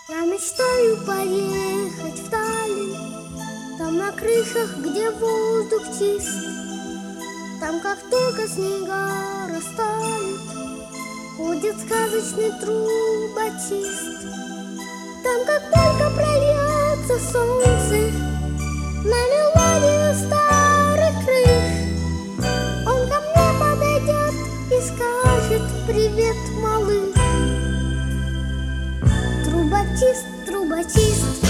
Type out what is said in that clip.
Я мечтаю поехать в Таллин, там на крышах, где воздух чист, там, как только снега растают, ходит сказочный трубочист. Там, как только прольется солнце на мелодию старых крыш, он ко мне подойдет и скажет: привет, малыш. Трубочист, трубочист.